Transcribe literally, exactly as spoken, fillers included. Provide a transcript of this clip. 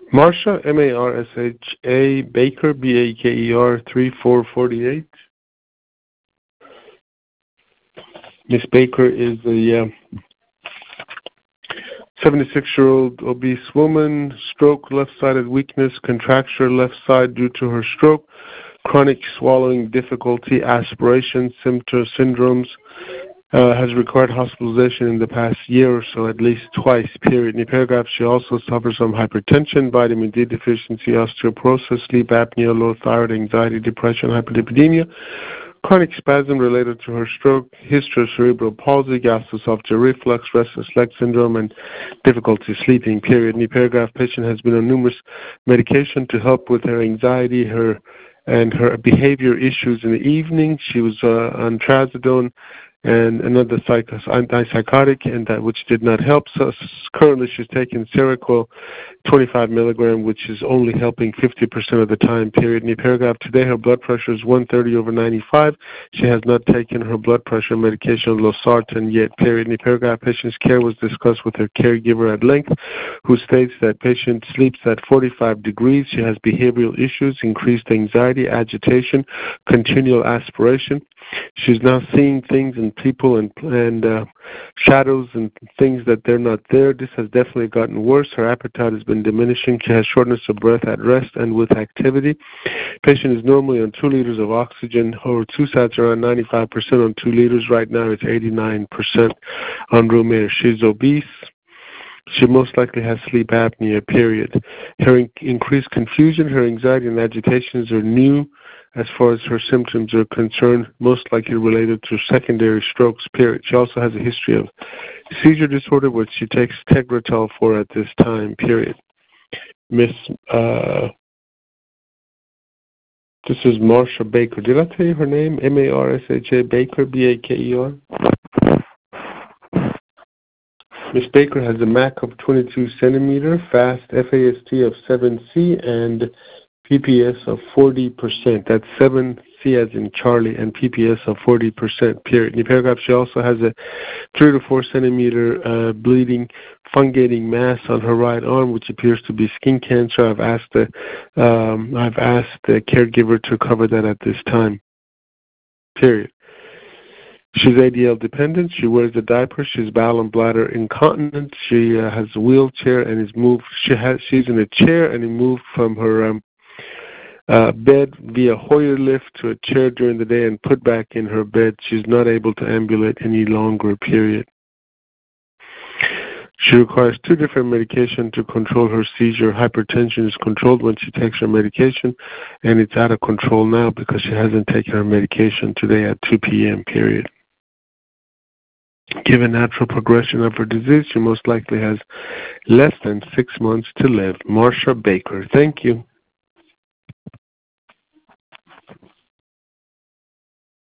Marsha, M A R S H A, Baker, B A K E R, three four four eight. Miss Baker is a uh, seventy-six-year-old obese woman, stroke, left-sided weakness, contracture left side due to her stroke, chronic swallowing difficulty, aspiration, symptoms, syndromes, uh, has required hospitalization in the past year or so, at least twice, period. In the paragraph, she also suffers from hypertension, vitamin D deficiency, osteoporosis, sleep apnea, low thyroid, anxiety, depression, hyperlipidemia, chronic spasm related to her stroke, history of cerebral palsy, gastroesophageal reflux, restless leg syndrome, and difficulty sleeping, period. In the paragraph, patient has been on numerous medication to help with her anxiety, her and her behavior issues in the evening. She was uh, on trazodone and another psychos- antipsychotic, and that which did not help. So currently she's taking Seroquel twenty-five milligram, which is only helping fifty percent of the time, period. In the paragraph, today her blood pressure is one thirty over ninety-five. She has not taken her blood pressure medication, losartan, yet, period. In the paragraph, patient's care was discussed with her caregiver at length, who states that patient sleeps at forty-five degrees. She has behavioral issues, increased anxiety, agitation, continual aspiration. She's now seeing things and people and, and uh, shadows and things that they're not there. This has definitely gotten worse. Her appetite has been diminishing. She has shortness of breath at rest and with activity. Patient is normally on two liters of oxygen. Her two sats are around ninety-five percent on two liters. Right now it's eighty-nine percent on room air. She's obese. She most likely has sleep apnea, period. Her in- increased confusion, her anxiety and agitations are new as far as her symptoms are concerned, most likely related to secondary strokes, period. She also has a history of seizure disorder, which she takes Tegretol for at this time, period. Miss, uh, this is Marsha Baker. Did I tell you her name? M A R S H A Baker, B A K E R. Miss Baker has a M A C of twenty-two centimeter, fast F A S T of seven C, and P P S of forty percent. That's seven C as in Charlie, and P P S of forty percent, period. In the paragraph, she also has a three to four centimeter uh, bleeding, fungating mass on her right arm, which appears to be skin cancer. I've asked the, um, I've asked the caregiver to cover that at this time, period. She's A D L dependent. She wears a diaper. She's bowel and bladder incontinent. She uh, has a wheelchair and is moved. She has. She's in a chair and is moved from her um, uh, bed via Hoyer lift to a chair during the day and put back in her bed. She's not able to ambulate any longer, period. She requires two different medications to control her seizure. Hypertension is controlled when she takes her medication, and it's out of control now because she hasn't taken her medication today at two p.m., period. Given natural progression of her disease, she most likely has less than six months to live. Marsha Baker. Thank you.